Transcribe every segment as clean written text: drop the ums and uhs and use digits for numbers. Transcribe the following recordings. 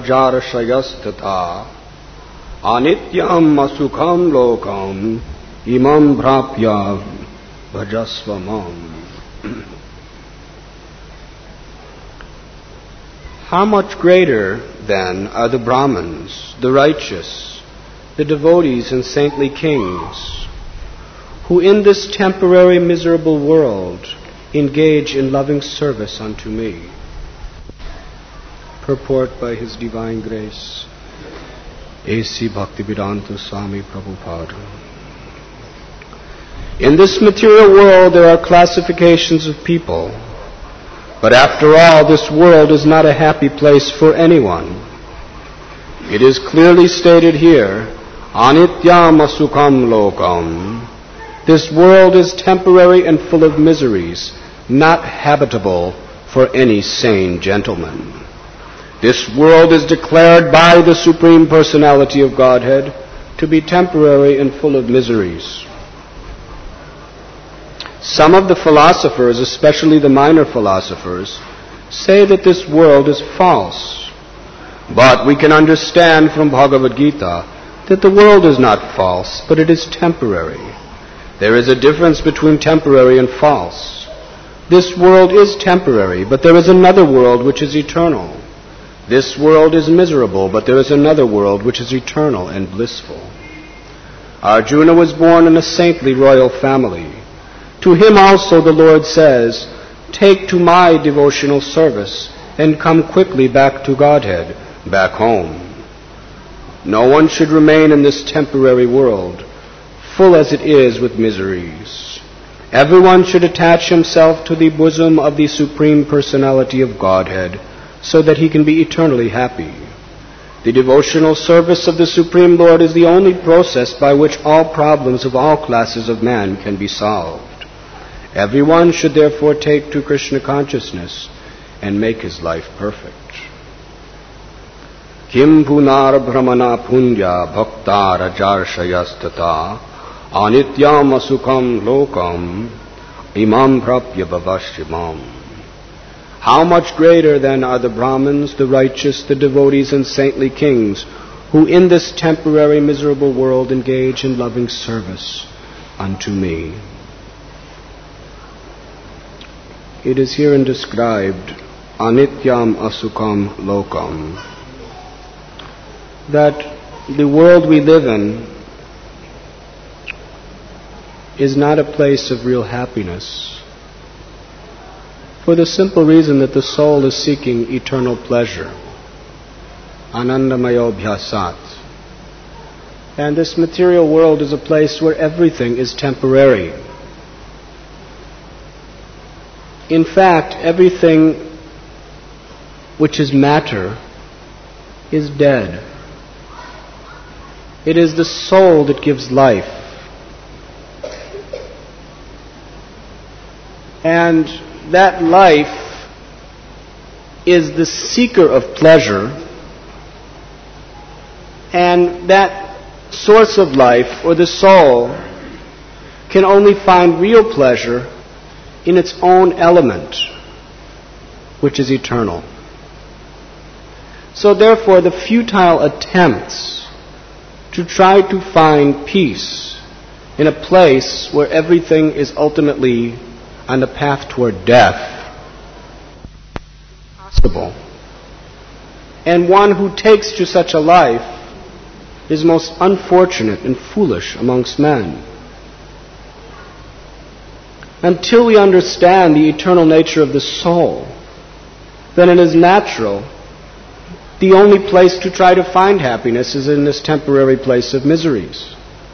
rajarshayastata anityam asukham lokam imam bhrapya bhajasvamam. How much greater, then, are the Brahmins, the righteous, the devotees and saintly kings, who in this temporary miserable world engage in loving service unto me. Purport by His Divine Grace, A.C. Bhaktivedanta Swami Prabhupada. In this material world there are classifications of people, but after all, this world is not a happy place for anyone. It is clearly stated here, Anityam Asukham Lokam. This world is temporary and full of miseries, not habitable for any sane gentleman. This world is declared by the Supreme Personality of Godhead to be temporary and full of miseries. Some of the philosophers, especially the minor philosophers, say that this world is false. But we can understand from Bhagavad Gita that the world is not false, but it is temporary. There is a difference between temporary and false. This world is temporary, but there is another world which is eternal. This world is miserable, but there is another world which is eternal and blissful. Arjuna was born in a saintly royal family. To him also the Lord says, "Take to my devotional service and come quickly back to Godhead, back home." No one should remain in this temporary world, full as it is with miseries. Everyone should attach himself to the bosom of the Supreme Personality of Godhead so that he can be eternally happy. The devotional service of the Supreme Lord is the only process by which all problems of all classes of man can be solved. Everyone should therefore take to Krishna consciousness and make his life perfect. Kim punar brahmana punya bhakta rajarshayastata anityam asukham lokam imam prapya bhavashimam. How much greater then are the Brahmins, the righteous, the devotees and saintly kings, who in this temporary miserable world engage in loving service unto me. It is herein described, anityam asukham lokam, that the world we live in is not a place of real happiness, for the simple reason that the soul is seeking eternal pleasure, anandamayo bhyasat. And this material world is a place where everything is temporary. In fact, everything which is matter is dead. It is the soul that gives life. And that life is the seeker of pleasure, and that source of life, or the soul, can only find real pleasure in its own element, which is eternal. So therefore, the futile attempts to try to find peace in a place where everything is ultimately on the path toward death is possible. And one who takes to such a life is most unfortunate and foolish amongst men. Until we understand the eternal nature of the soul, then it is natural. The only place to try to find happiness is in this temporary place of miseries.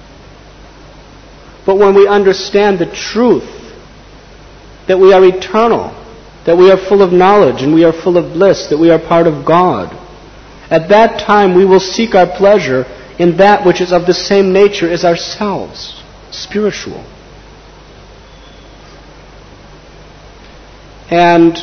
But when we understand the truth, that we are eternal, that we are full of knowledge and we are full of bliss, that we are part of God, at that time we will seek our pleasure in that which is of the same nature as ourselves, spiritual. And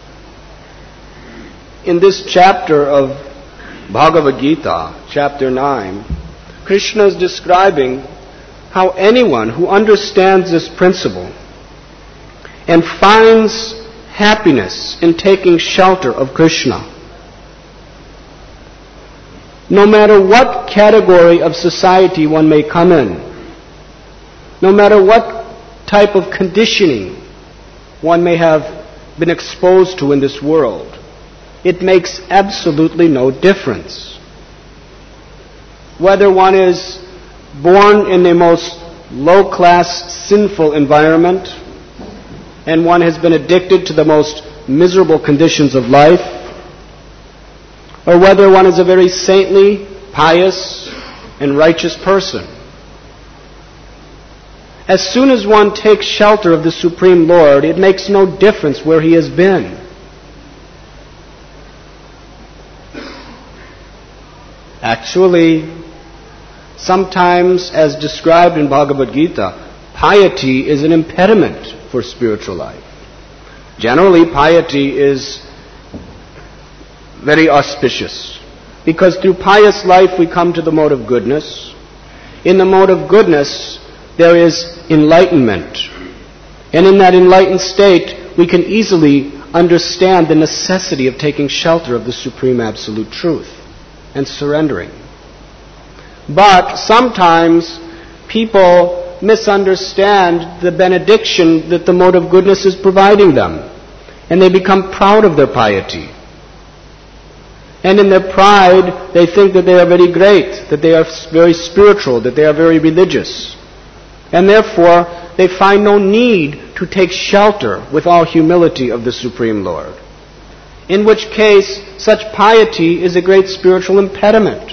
in this chapter of Bhagavad Gita, chapter 9, Krishna is describing how anyone who understands this principle and finds happiness in taking shelter of Krishna no matter what category of society one may come in, no matter what type of conditioning one may have been exposed to in this world, it makes absolutely no difference. Whether one is born in the most low-class, sinful environment, and one has been addicted to the most miserable conditions of life, or whether one is a very saintly, pious, and righteous person. As soon as one takes shelter of the Supreme Lord, it makes no difference where he has been. Actually, sometimes, as described in Bhagavad Gita, piety is an impediment for spiritual life. Generally, piety is very auspicious, because through pious life we come to the mode of goodness. In the mode of goodness, there is enlightenment. And in that enlightened state, we can easily understand the necessity of taking shelter of the Supreme Absolute Truth and surrendering. But sometimes people misunderstand the benediction that the mode of goodness is providing them, and they become proud of their piety. And in their pride, they think that they are very great, that they are very spiritual, that they are very religious. And therefore, they find no need to take shelter with all humility of the Supreme Lord. In which case, such piety is a great spiritual impediment.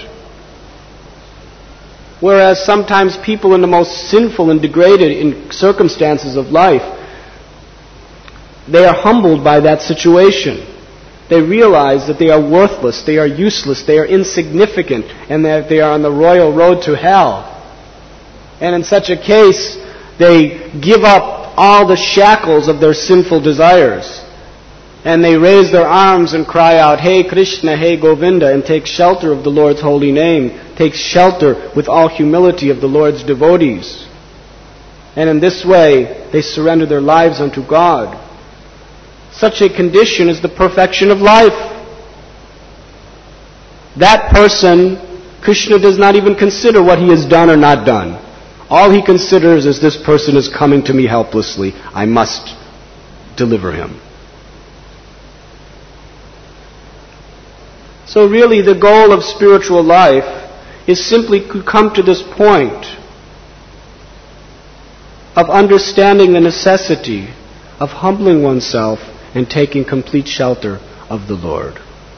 Whereas sometimes people in the most sinful and degraded circumstances of life, they are humbled by that situation. They realize that they are worthless, they are useless, they are insignificant, and that they are on the royal road to hell. And in such a case, they give up all the shackles of their sinful desires. And they raise their arms and cry out, "Hey Krishna, hey Govinda," and take shelter of the Lord's holy name, take shelter with all humility of the Lord's devotees. And in this way, they surrender their lives unto God. Such a condition is the perfection of life. That person, Krishna does not even consider what he has done or not done. All he considers is, this person is coming to me helplessly. I must deliver him. So really the goal of spiritual life is simply to come to this point of understanding the necessity of humbling oneself and taking complete shelter of the Lord.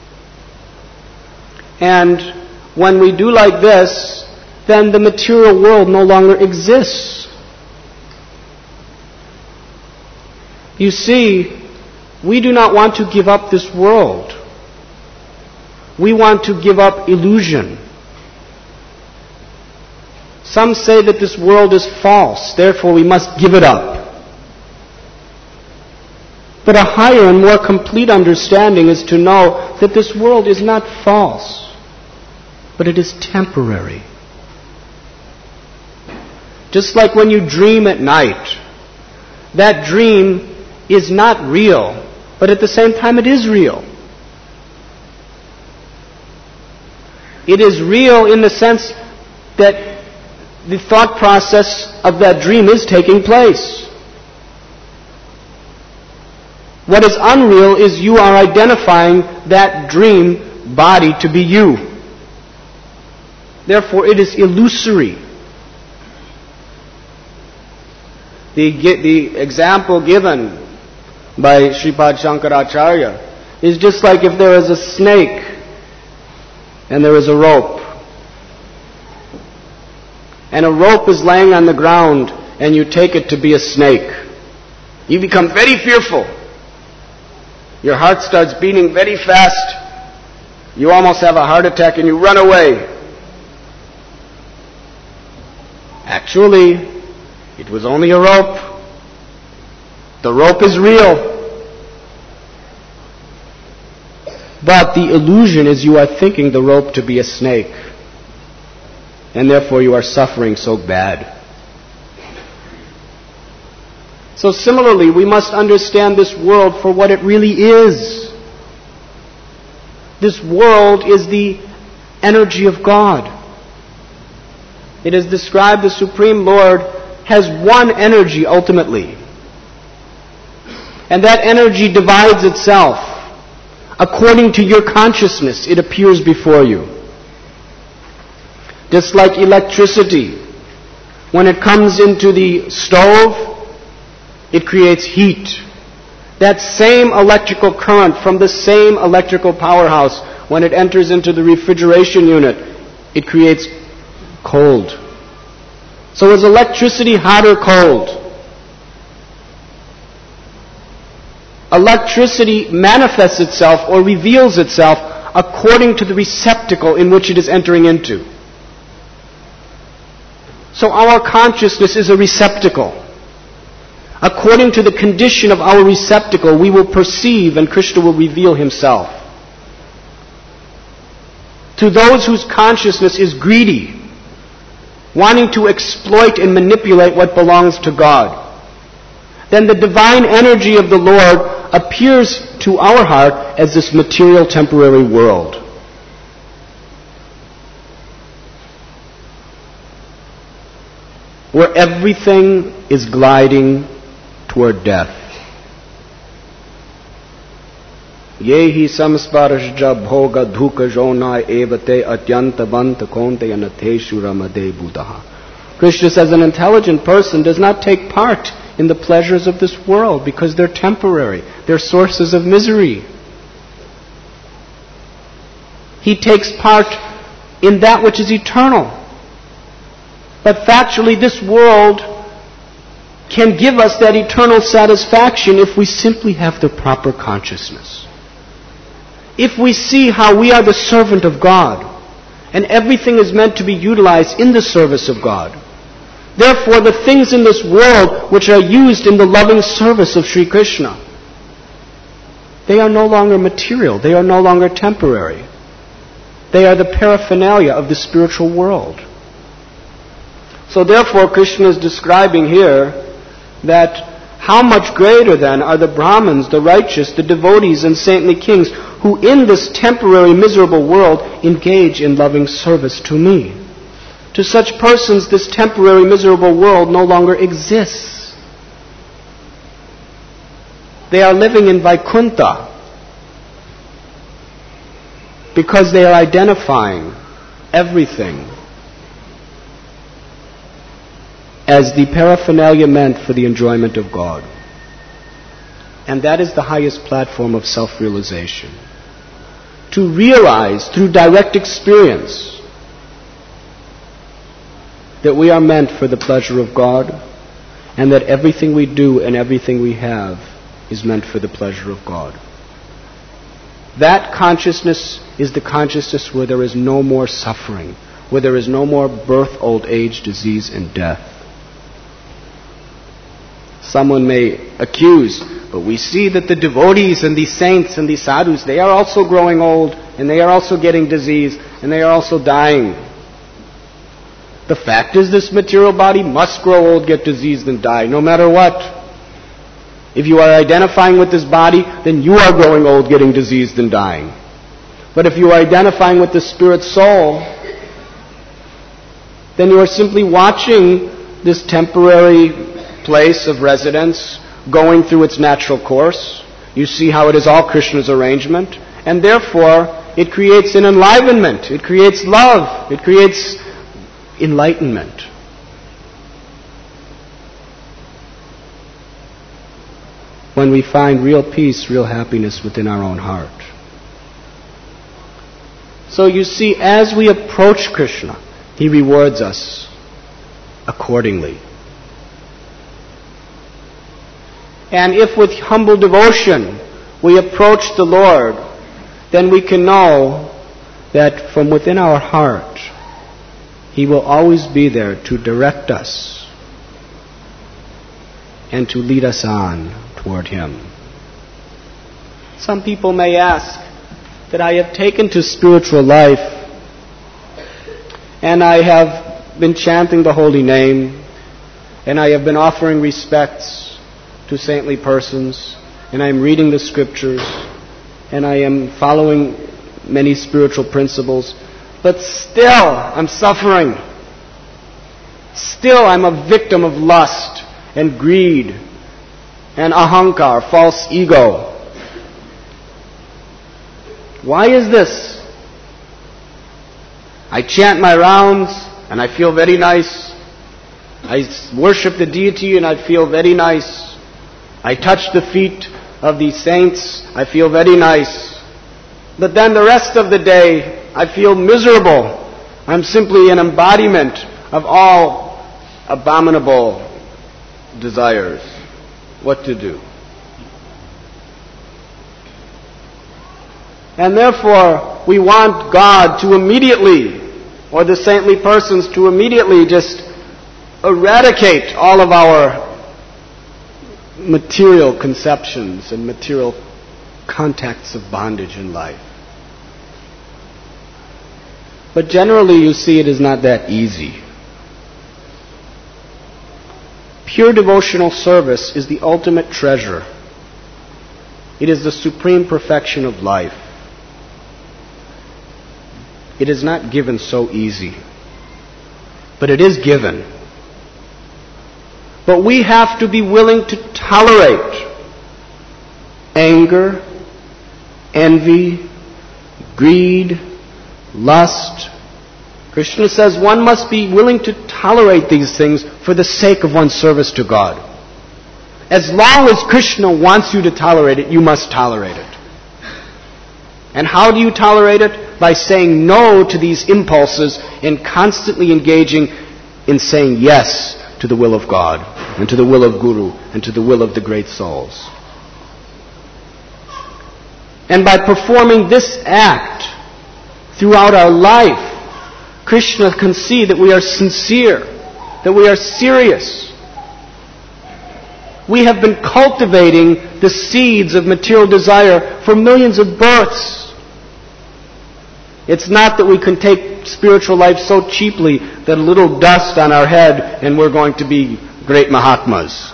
And when we do like this, then the material world no longer exists. You see, we do not want to give up this world. We want to give up illusion. Some say that this world is false, therefore we must give it up. But a higher and more complete understanding is to know that this world is not false, but it is temporary. Just like when you dream at night, that dream is not real, but at the same time it is real. It is real in the sense that the thought process of that dream is taking place. What is unreal is you are identifying that dream body to be you. Therefore, it is illusory. The example given by Sripad Shankaracharya is just like if there is a snake and there is a rope. And a rope is laying on the ground and you take it to be a snake. You become very fearful. Your heart starts beating very fast. You almost have a heart attack and you run away. Actually, it was only a rope. The rope is real. But the illusion is you are thinking the rope to be a snake. And therefore you are suffering so bad. So similarly, we must understand this world for what it really is. This world is the energy of God. It is described the Supreme Lord has one energy ultimately. And that energy divides itself. According to your consciousness, it appears before you. Just like electricity, when it comes into the stove, it creates heat. That same electrical current from the same electrical powerhouse, when it enters into the refrigeration unit, it creates cold. So is electricity hot or cold? Electricity manifests itself or reveals itself according to the receptacle in which it is entering into. So our consciousness is a receptacle. According to the condition of our receptacle, we will perceive and Krishna will reveal himself. To those whose consciousness is greedy, wanting to exploit and manipulate what belongs to God, then the divine energy of the Lord appears to our heart as this material temporary world. Where everything is gliding toward death. Yehi samsparashja bhoga dhuka jona evate atyanta banta konte anateshu ramade buddha. Krishna says an intelligent person does not take part in the pleasures of this world because they're temporary. They're sources of misery. He takes part in that which is eternal. But factually, this world can give us that eternal satisfaction if we simply have the proper consciousness. If we see how we are the servant of God, and everything is meant to be utilized in the service of God. Therefore, the things in this world which are used in the loving service of Sri Krishna, they are no longer material. They are no longer temporary. They are the paraphernalia of the spiritual world. So therefore, Krishna is describing here that how much greater then are the Brahmins, the righteous, the devotees, and saintly kings who in this temporary miserable world engage in loving service to me. To such persons, this temporary miserable world no longer exists. They are living in Vaikuntha because they are identifying everything as the paraphernalia meant for the enjoyment of God. And that is the highest platform of self-realization. To realize through direct experience that we are meant for the pleasure of God and that everything we do and everything we have is meant for the pleasure of God. That consciousness is the consciousness where there is no more suffering, where there is no more birth, old age, disease, and death. Someone may accuse, but we see that the devotees and the saints and the sadhus, they are also growing old, and they are also getting disease, and they are also dying. The fact is, this material body must grow old, get diseased, and die, no matter what. If you are identifying with this body, then you are growing old, getting diseased, and dying. But if you are identifying with the spirit soul, then you are simply watching this temporary place of residence going through its natural course. You see how it is all Krishna's arrangement, and therefore it creates an enlivenment, it creates love, it creates enlightenment. When we find real peace, real happiness within our own heart. So you see, as we approach Krishna, He rewards us accordingly. And if with humble devotion we approach the Lord, then we can know that from within our heart, He will always be there to direct us and to lead us on toward Him. Some people may ask that I have taken to spiritual life and I have been chanting the holy name and I have been offering respects to saintly persons, and I am reading the scriptures, and I am following many spiritual principles. But still, I'm suffering. Still, I'm a victim of lust and greed and ahankar, false ego. Why is this? I chant my rounds and I feel very nice. I worship the deity and I feel very nice. I touch the feet of the saints, I feel very nice. But then the rest of the day, I feel miserable. I'm simply an embodiment of all abominable desires. What to do? And therefore, we want God to immediately, or the saintly persons to immediately just eradicate all of our material conceptions and material contacts of bondage in life. But generally, you see, it is not that easy. Pure devotional service is the ultimate treasure. It is the supreme perfection of life. It is not given so easy, but it is given. But we have to be willing to tolerate anger, envy, greed, lust. Krishna says one must be willing to tolerate these things for the sake of one's service to God. As long as Krishna wants you to tolerate it, you must tolerate it. And how do you tolerate it? By saying no to these impulses and constantly engaging in saying yes to the will of God and to the will of Guru and to the will of the great souls. And by performing this act throughout our life, Krishna can see that we are sincere, that we are serious. We have been cultivating the seeds of material desire for millions of births. It's not that we can take spiritual life so cheaply that a little dust on our head and we're going to be great Mahatmas.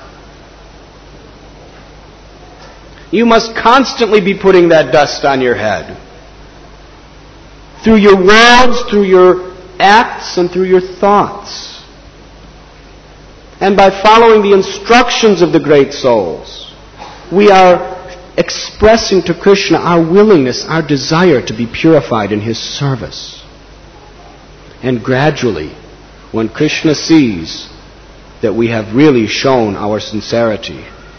You must constantly be putting that dust on your head. Through your words, through your acts, and through your thoughts. And by following the instructions of the great souls, we are expressing to Krishna our willingness, our desire to be purified in His service. And gradually, when Krishna sees that we have really shown our sincerity,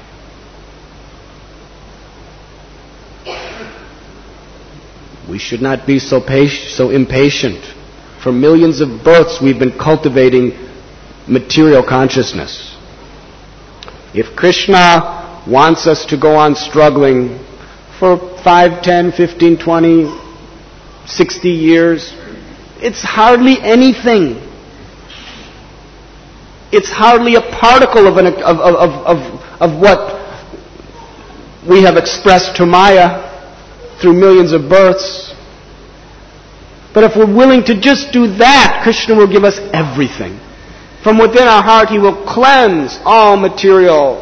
we should not be so impatient. For millions of births we've been cultivating material consciousness. If Krishna wants us to go on struggling for 5, 10, 15, 20, 60 years, it's hardly anything. It's hardly a particle of what we have expressed to Maya through millions of births. But if we're willing to just do that, Krishna will give us everything. From within our heart, He will cleanse all material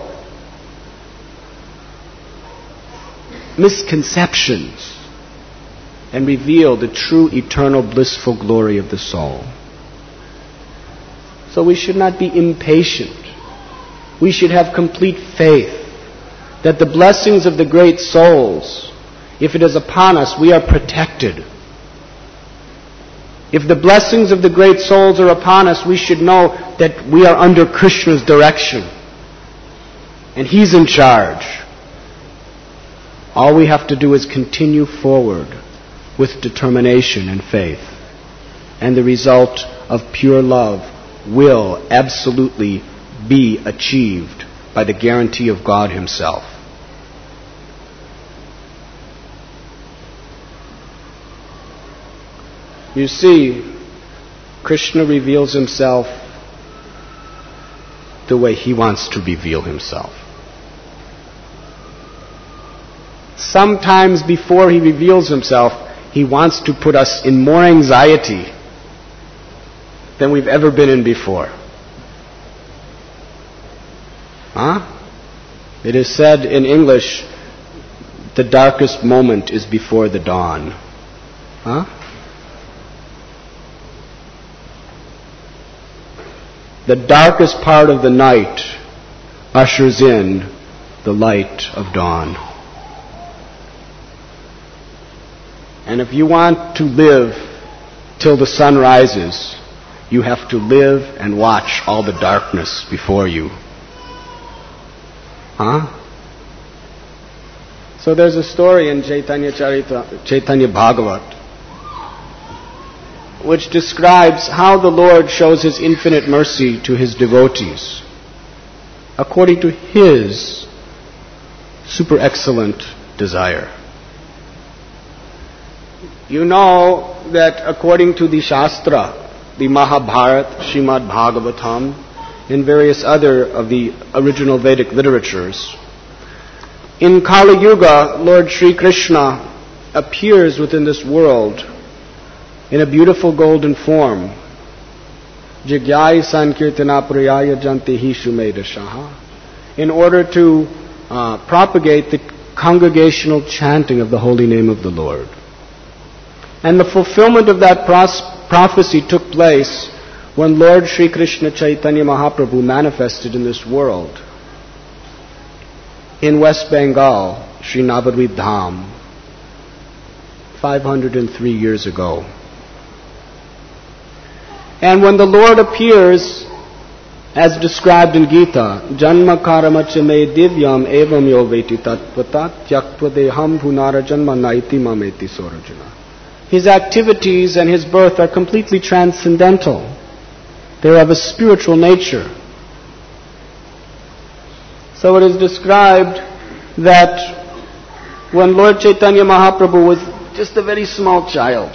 misconceptions and reveal the true eternal blissful glory of the soul. So we should not be impatient. We should have complete faith that the blessings of the great souls, if it is upon us, we are protected. If the blessings of the great souls are upon us, we should know that we are under Krishna's direction. And He's in charge. All we have to do is continue forward with determination and faith. And the result of pure love will absolutely be achieved by the guarantee of God Himself. You see, Krishna reveals Himself the way He wants to reveal Himself. Sometimes before He reveals Himself, He wants to put us in more anxiety than we've ever been in before. It is said in English, the darkest moment is before the dawn. the darkest part of the night ushers in the light of dawn. And if you want to live till the sun rises, you have to live and watch all the darkness before you. So there's a story in Chaitanya Bhagavat which describes how the Lord shows His infinite mercy to His devotees according to His super excellent desire. You know that according to the Shastra, the Mahabharata, Srimad Bhagavatam, and various other of the original Vedic literatures, in Kali Yuga, Lord Sri Krishna appears within this world in a beautiful golden form. Jigyai Sankirtana Priyaya Janti Hishu Medashaha, in order to propagate the congregational chanting of the holy name of the Lord. And the fulfillment of that prophecy took place when Lord Sri Krishna Chaitanya Mahaprabhu manifested in this world in West Bengal, Sri Navadvip Dham, 503 years ago. And when the Lord appears, as described in Gita, Janma karamacha me divyam evam yo veti tattvata tyaktva deham bhunara janma naiti mameti sorajana. His activities and His birth are completely transcendental. They're of a spiritual nature. So it is described that when Lord Chaitanya Mahaprabhu was just a very small child,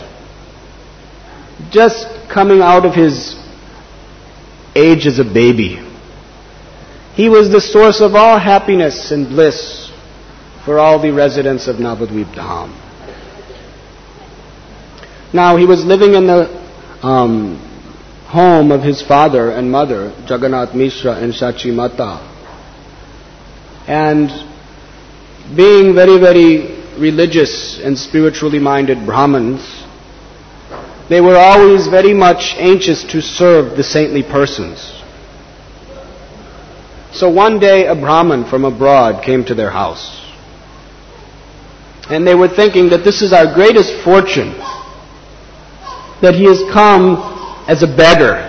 just coming out of his age as a baby, he was the source of all happiness and bliss for all the residents of Navadvip Dham. Now, he was living in the home of his father and mother, Jagannath Mishra and Shachi Mata. And being very, very religious and spiritually minded Brahmins, they were always very much anxious to serve the saintly persons. So one day a Brahmin from abroad came to their house. And they were thinking that this is our greatest fortune, that he has come as a beggar,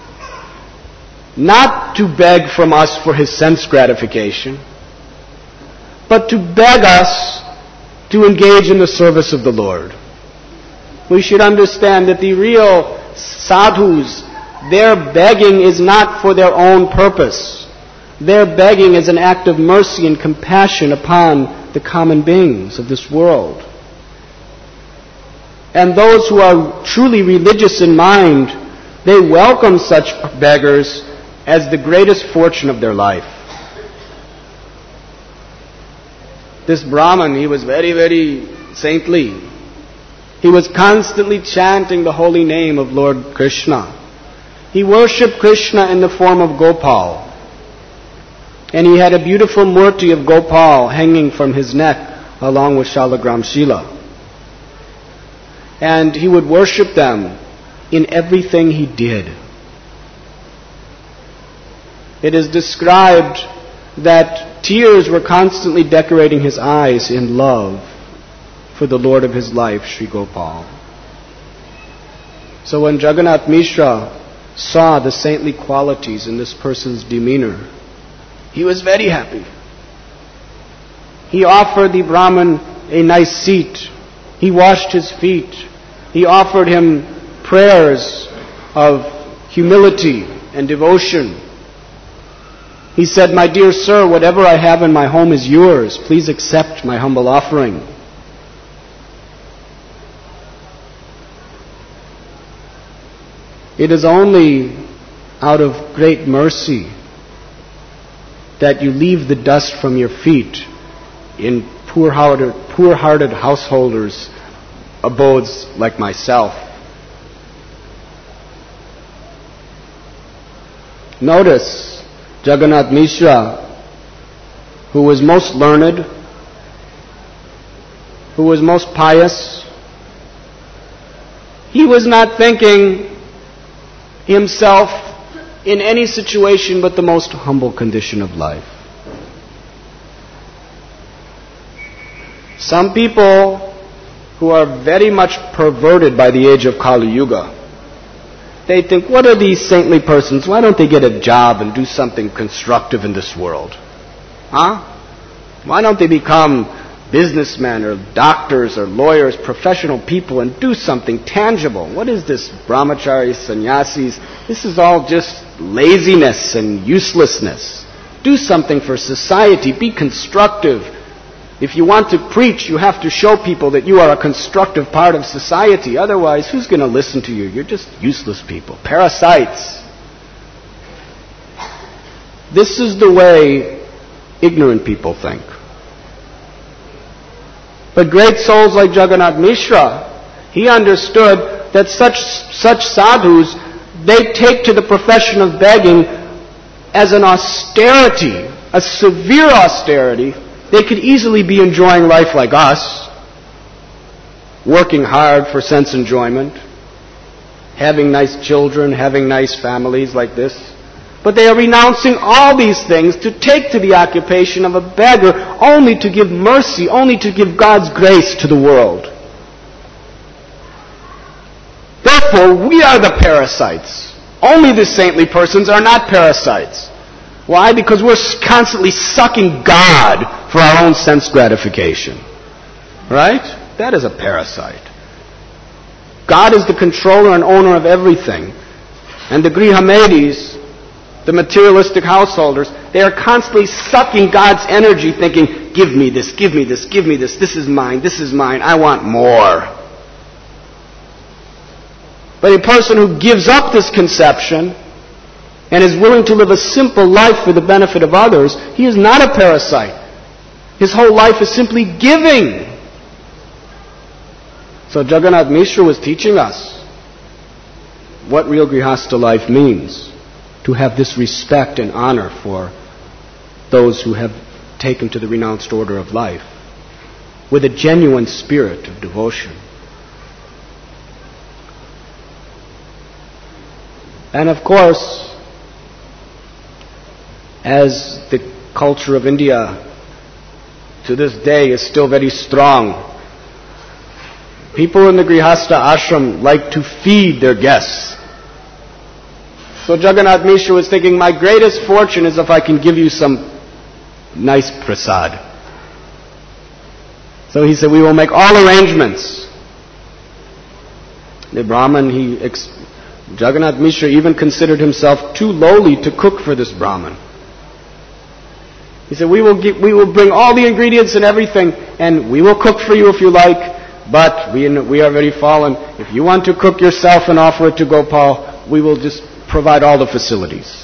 not to beg from us for his sense gratification, but to beg us to engage in the service of the Lord. We should understand that the real sadhus, their begging is not for their own purpose. Their begging is an act of mercy and compassion upon the common beings of this world. And those who are truly religious in mind, they welcome such beggars as the greatest fortune of their life. This Brahman, he was very, very saintly. He was constantly chanting the holy name of Lord Krishna. He worshipped Krishna in the form of Gopal. And he had a beautiful murti of Gopal hanging from his neck along with Shalagram Shila. And he would worship them in everything he did. It is described that tears were constantly decorating his eyes in love for the Lord of his life, Sri Gopal. So when Jagannath Mishra saw the saintly qualities in this person's demeanor, he was very happy. He offered the Brahmin a nice seat. He washed his feet. He offered him prayers of humility and devotion. He said, "My dear sir, whatever I have in my home is yours. Please accept my humble offering." It is only out of great mercy that you leave the dust from your feet in poor-hearted householders' abodes like myself. Notice Jagannath Mishra, who was most learned, who was most pious, he was not thinking himself in any situation but the most humble condition of life. Some people who are very much perverted by the age of Kali Yuga, they think, what are these saintly persons? Why don't they get a job and do something constructive in this world? Huh? Why don't they become businessmen or doctors or lawyers, professional people, and do something tangible? What is this brahmacharis, sannyasis? This is all just laziness and uselessness. Do something for society. Be constructive. If you want to preach, you have to show people that you are a constructive part of society. Otherwise, who's going to listen to you? You're just useless people, parasites. This is the way ignorant people think. But great souls like Jagannath Mishra, he understood that such sadhus, they take to the profession of begging as an austerity, a severe austerity. They could easily be enjoying life like us, working hard for sense enjoyment, having nice children, having nice families like this. But they are renouncing all these things to take to the occupation of a beggar only to give mercy, only to give God's grace to the world. Therefore, we are the parasites. Only the saintly persons are not parasites. Why? Because we're constantly sucking God for our own sense gratification. Right? That is a parasite. God is the controller and owner of everything. And the Grihamedis, the materialistic householders, they are constantly sucking God's energy, thinking, give me this, give me this, give me this, this is mine, I want more. But a person who gives up this conception and is willing to live a simple life for the benefit of others, he is not a parasite. His whole life is simply giving. So Jagannath Mishra was teaching us what real Grihastha life means. To have this respect and honor for those who have taken to the renounced order of life with a genuine spirit of devotion. And of course, as the culture of India to this day is still very strong, people in the Grihastha ashram like to feed their guests. So Jagannath Mishra was thinking, my greatest fortune is if I can give you some nice prasad. So he said, we will make all arrangements. The Brahmin, Jagannath Mishra even considered himself too lowly to cook for this Brahmin. He said, we will bring all the ingredients and everything, and we will cook for you if you like, but we are very fallen. If you want to cook yourself and offer it to Gopal, we will just provide all the facilities.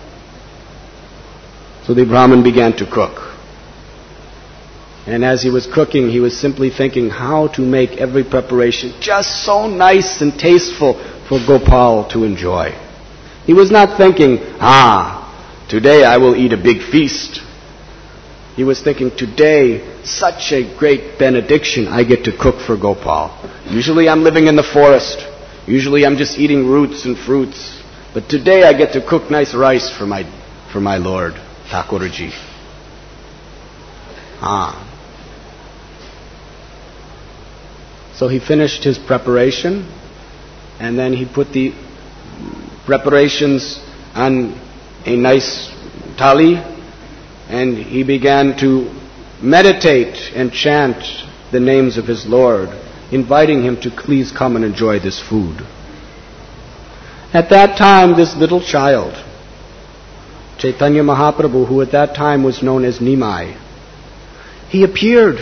So the Brahmin began to cook. And as he was cooking, he was simply thinking how to make every preparation just so nice and tasteful for Gopal to enjoy. He was not thinking, today I will eat a big feast. He was thinking, today, such a great benediction I get to cook for Gopal. Usually I'm living in the forest. Usually I'm just eating roots and fruits. But today I get to cook nice rice for my Lord, Thakurji. So he finished his preparation, and then he put the preparations on a nice thali, and he began to meditate and chant the names of his Lord, inviting him to please come and enjoy this food. At that time, this little child, Chaitanya Mahaprabhu, who at that time was known as Nimai, he appeared.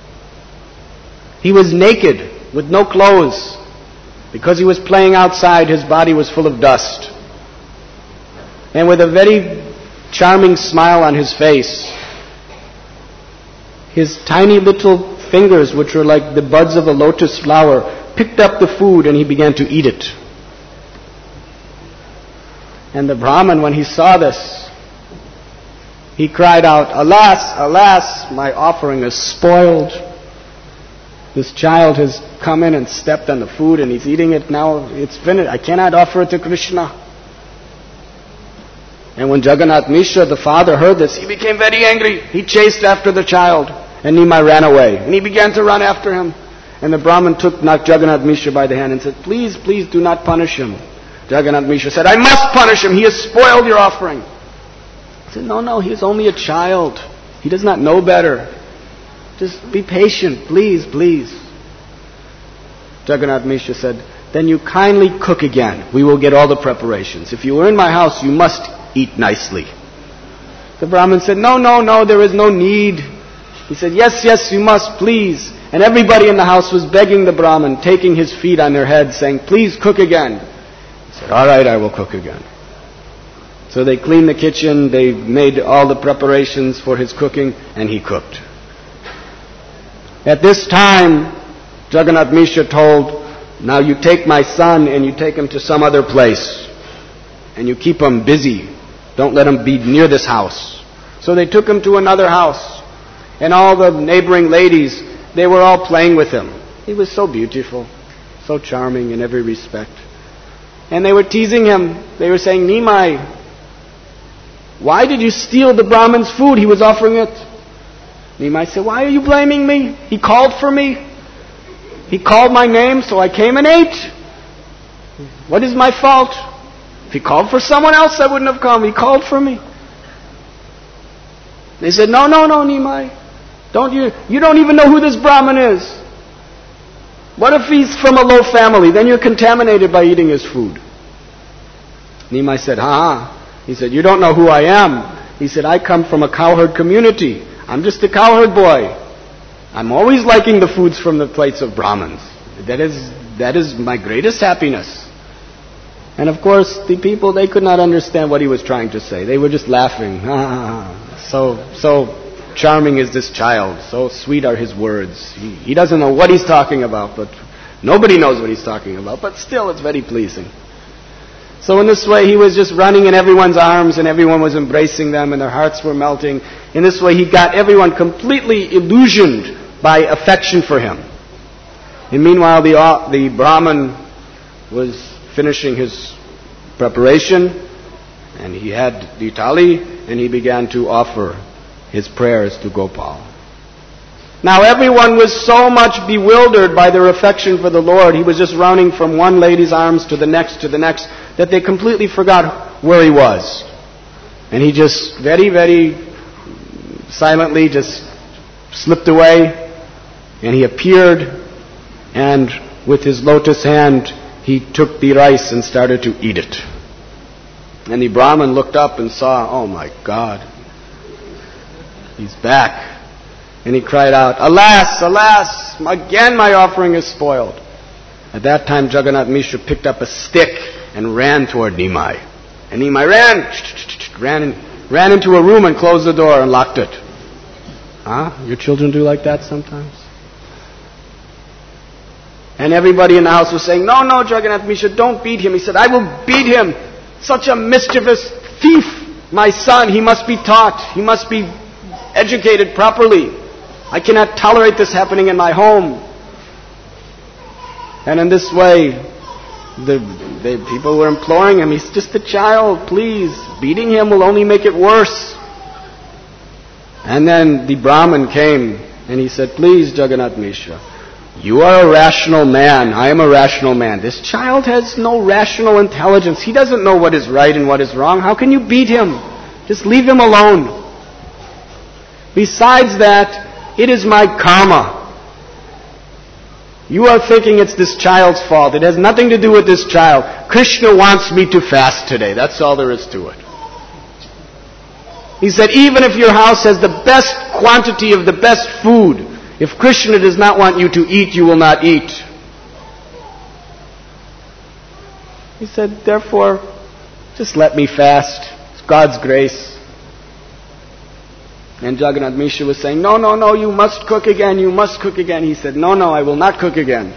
He was naked, with no clothes. Because he was playing outside, his body was full of dust. And with a very charming smile on his face, his tiny little fingers, which were like the buds of a lotus flower, picked up the food and he began to eat it. And the Brahmin, when he saw this, he cried out, "Alas, alas, my offering is spoiled. This child has come in and stepped on the food and he's eating it now. It's finished. I cannot offer it to Krishna." And when Jagannath Mishra, the father, heard this, he became very angry. He chased after the child, and Nimai ran away. And he began to run after him. And the Brahmin took Jagannath Mishra by the hand and said, please, please do not punish him. Jagannath Mishra said, I must punish him. He has spoiled your offering. He said, no, he is only a child. He does not know better. Just be patient, please, please. Jagannath Mishra said, then you kindly cook again. We will get all the preparations. If you were in my house, you must eat nicely. The Brahmin said, no, there is no need. He said, yes, you must, please. And everybody in the house was begging the Brahmin, taking his feet on their heads, saying, please cook again. He said, all right, I will cook again. So they cleaned the kitchen, they made all the preparations for his cooking, and he cooked. At this time, Jagannath Mishra told, now you take my son and you take him to some other place. And you keep him busy. Don't let him be near this house. So they took him to another house. And all the neighboring ladies, they were all playing with him. He was so beautiful, so charming in every respect. And they were teasing him. They were saying, Nimai, why did you steal the Brahmin's food? He was offering it. Nimai said, why are you blaming me? He called for me. He called my name, so I came and ate. What is my fault? If he called for someone else, I wouldn't have come. He called for me. They said, no, Nimai. You don't even know who this Brahmin is. What if he's from a low family? Then you're contaminated by eating his food. Nimai said, He said, you don't know who I am. He said, I come from a cowherd community. I'm just a cowherd boy. I'm always liking the foods from the plates of Brahmins. That is my greatest happiness. And of course, the people, they could not understand what he was trying to say. They were just laughing. So charming is this child. So sweet are his words. He doesn't know what he's talking about, but nobody knows what he's talking about. But still, it's very pleasing. So in this way, he was just running in everyone's arms, and everyone was embracing them, and their hearts were melting. In this way, he got everyone completely illusioned by affection for him. And meanwhile, the Brahmin was finishing his preparation, and he had the thali, and he began to offer his prayers to Gopal. Now everyone was so much bewildered by their affection for the Lord, he was just running from one lady's arms to the next, that they completely forgot where he was. And he just very, very silently just slipped away, and he appeared, and with his lotus hand, he took the rice and started to eat it. And the Brahmin looked up and saw, oh my God, he's back. And he cried out, alas, alas, again my offering is spoiled. At that time, Jagannath Mishra picked up a stick and ran toward Nimai. And Nimai ran into a room and closed the door and locked it. Your children do like that sometimes? And everybody in the house was saying, no, Jagannath Mishra, don't beat him. He said, I will beat him. Such a mischievous thief, my son. He must be taught. He must be educated properly. I cannot tolerate this happening in my home. And in this way, the people were imploring him, he's just a child, please. Beating him will only make it worse. And then the Brahmin came and he said, please, Jagannath Mishra, you are a rational man. I am a rational man. This child has no rational intelligence. He doesn't know what is right and what is wrong. How can you beat him? Just leave him alone. Besides that, it is my karma. You are thinking it's this child's fault. It has nothing to do with this child. Krishna wants me to fast today. That's all there is to it. He said, even if your house has the best quantity of the best food, if Krishna does not want you to eat, you will not eat. He said, therefore, just let me fast. It's God's grace. And Jagannath Mishra was saying, no, you must cook again, you must cook again. He said, no, I will not cook again.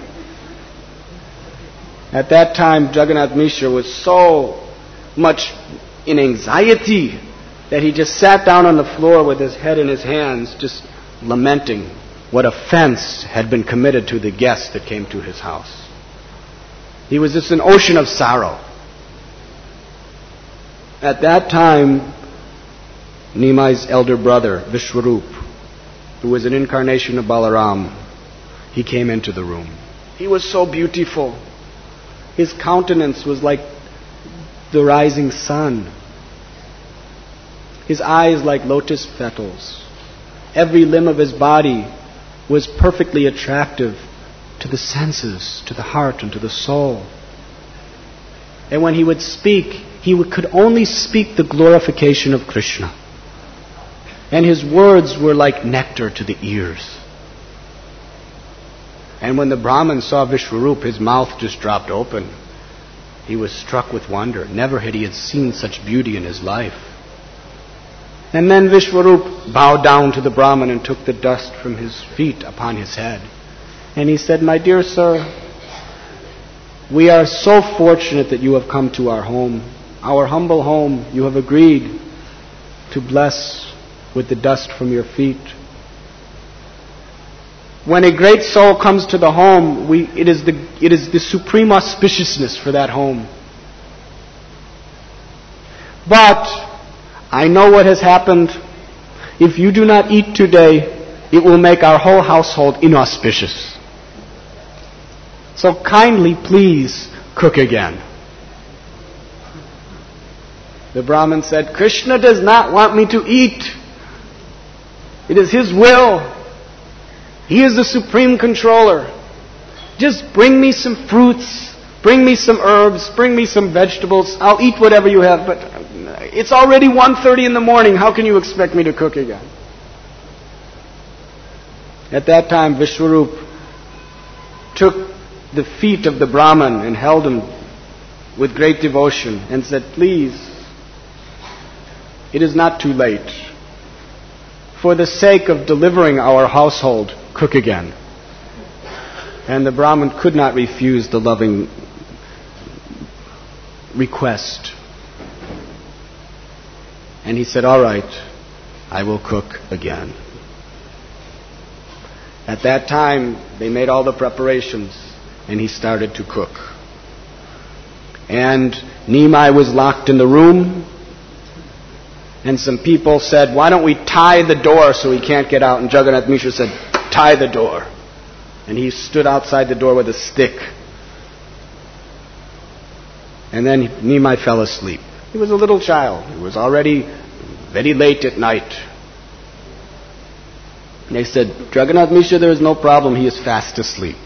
At that time, Jagannath Mishra was so much in anxiety that he just sat down on the floor with his head in his hands, just lamenting what offense had been committed to the guest that came to his house. He was just an ocean of sorrow. At that time, Nimai's elder brother, Vishwarup, who was an incarnation of Balaram, he came into the room. He was so beautiful. His countenance was like the rising sun. His eyes like lotus petals. Every limb of his body was perfectly attractive to the senses, to the heart, and to the soul. And when he would speak, he could only speak the glorification of Krishna. And his words were like nectar to the ears. And when the Brahmin saw Vishwarup, his mouth just dropped open. He was struck with wonder. Never had he seen such beauty in his life. And then Vishwarup bowed down to the Brahmin and took the dust from his feet upon his head. And he said, "My dear sir, we are so fortunate that you have come to our home. Our humble home, you have agreed to bless with the dust from your feet. When a great soul comes to the home, it is the supreme auspiciousness for that home. But I know what has happened. If you do not eat today, it will make our whole household inauspicious. So kindly, please, cook again." The Brahmin said, "Krishna does not want me to eat. It is His will. He is the supreme controller. Just bring me some fruits, bring me some herbs, bring me some vegetables. I'll eat whatever you have, but it's already 1:30 in the morning. How can you expect me to cook again?" At that time, Vishwarup took the feet of the Brahmin and held him with great devotion and said, "Please, it is not too late. For the sake of delivering our household, cook again." And the Brahmin could not refuse the loving request. And he said, "All right, I will cook again." At that time, they made all the preparations, and he started to cook. And Nimai was locked in the room, and some people said, "Why don't we tie the door so he can't get out?" And Jagannath Mishra said, "Tie the door." And he stood outside the door with a stick. And then Nimai fell asleep. He was a little child. It was already very late at night. And they said, "Jagannath Mishra, there is no problem. He is fast asleep."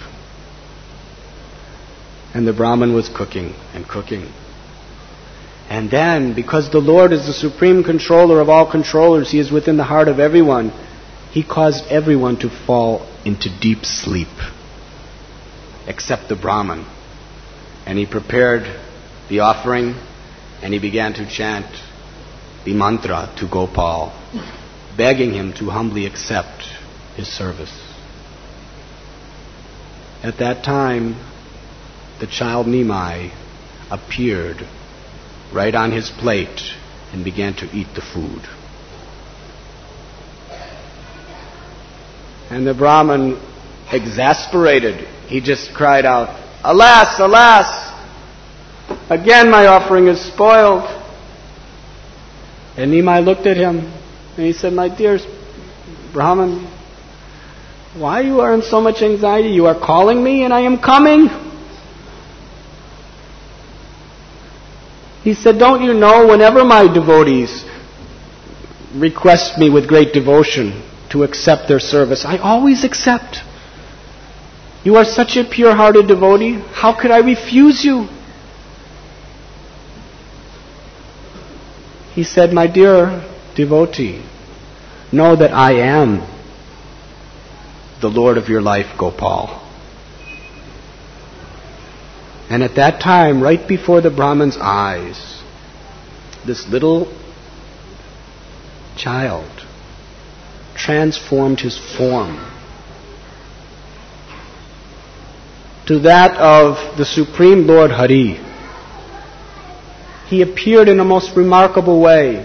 And the Brahmin was cooking and cooking. And then, because the Lord is the supreme controller of all controllers, He is within the heart of everyone, He caused everyone to fall into deep sleep, except the Brahmin. And he prepared the offering, and he began to chant the mantra to Gopal, begging him to humbly accept his service. At that time, the child Nimai appeared right on his plate and began to eat the food. And the Brahmin, exasperated, he just cried out, "Alas, alas! Again my offering is spoiled." And Nimai looked at him and he said, "My dear Brahmin, why you are in so much anxiety? You are calling me and I am coming." He said, "Don't you know, whenever my devotees request me with great devotion to accept their service, I always accept. You are such a pure-hearted devotee. How could I refuse you?" He said, "My dear devotee, know that I am the Lord of your life, Gopal." And at that time, right before the Brahmin's eyes, this little child transformed his form to that of the Supreme Lord Hari. He appeared in a most remarkable way,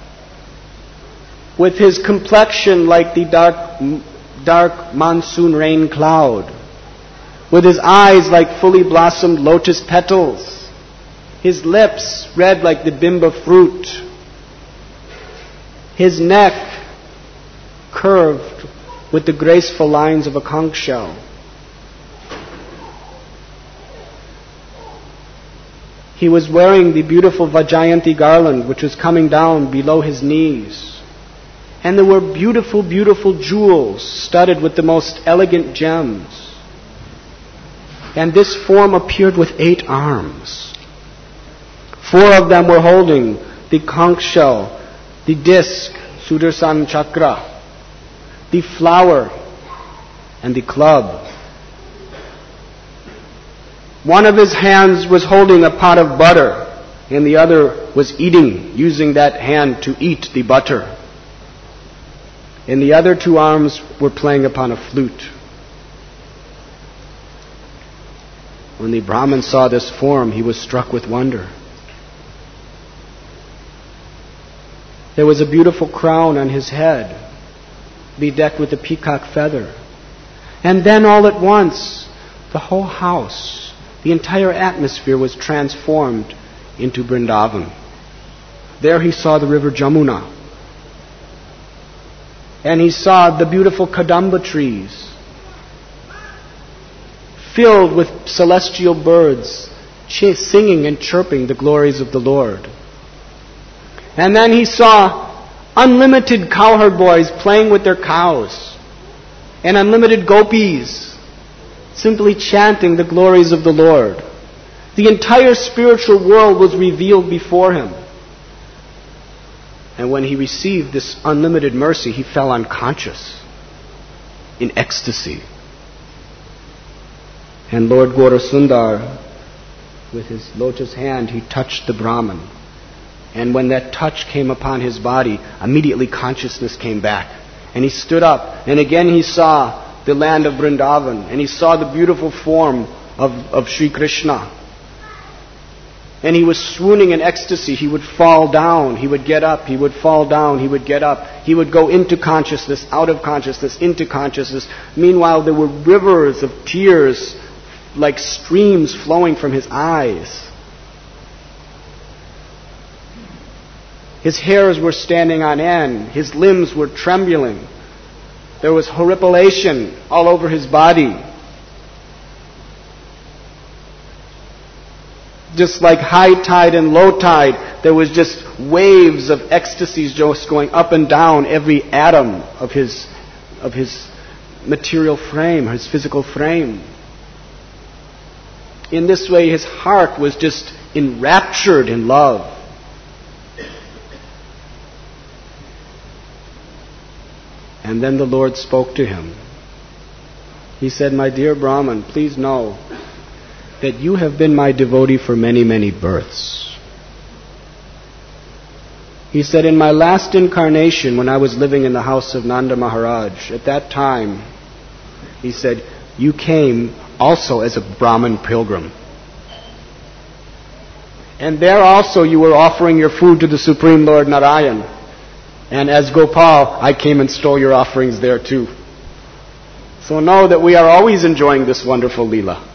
with his complexion like the dark monsoon rain cloud, with his eyes like fully blossomed lotus petals, His lips red like the bimba fruit. His neck curved with the graceful lines of a conch shell. He was wearing the beautiful Vajjayanti garland, which was coming down below his knees. And there were beautiful, beautiful jewels studded with the most elegant gems. And this form appeared with 8 arms. 4 of them were holding the conch shell, the disc, Sudarshan Chakra, the flower, and the club. One of his hands was holding a pot of butter, and the other was eating, using that hand to eat the butter. And the other 2 arms were playing upon a flute. When the Brahmin saw this form, he was struck with wonder. There was a beautiful crown on his head, bedecked with a peacock feather. And then all at once, the whole house, the entire atmosphere was transformed into Vrindavan. There he saw the river Jamuna. And he saw the beautiful Kadamba trees, filled with celestial birds, singing and chirping the glories of the Lord. And then he saw unlimited cowherd boys playing with their cows, and unlimited gopis simply chanting the glories of the Lord. The entire spiritual world was revealed before him. And when he received this unlimited mercy, he fell unconscious in ecstasy. And Lord Gaurasundar, with his lotus hand, he touched the Brahman. And when that touch came upon his body, immediately consciousness came back. And he stood up, and again he saw the land of Vrindavan, and he saw the beautiful form of Sri Krishna. And he was swooning in ecstasy. He would fall down, he would get up, he would fall down, he would get up. He would go into consciousness, out of consciousness, into consciousness. Meanwhile, there were rivers of tears like streams flowing from his eyes. His hairs were standing on end. His limbs were trembling. There was horripilation all over his body. Just like high tide and low tide, there was just waves of ecstasies just going up and down every atom of his material frame, his physical frame. In this way, his heart was just enraptured in love. And then the Lord spoke to him. He said, "My dear Brahman, please know that you have been my devotee for many, many births." He said, "In my last incarnation, when I was living in the house of Nanda Maharaj, at that time," he said, "you came also as a Brahmin pilgrim. And there also you were offering your food to the Supreme Lord Narayan. And as Gopal, I came and stole your offerings there too. So know that we are always enjoying this wonderful Leela."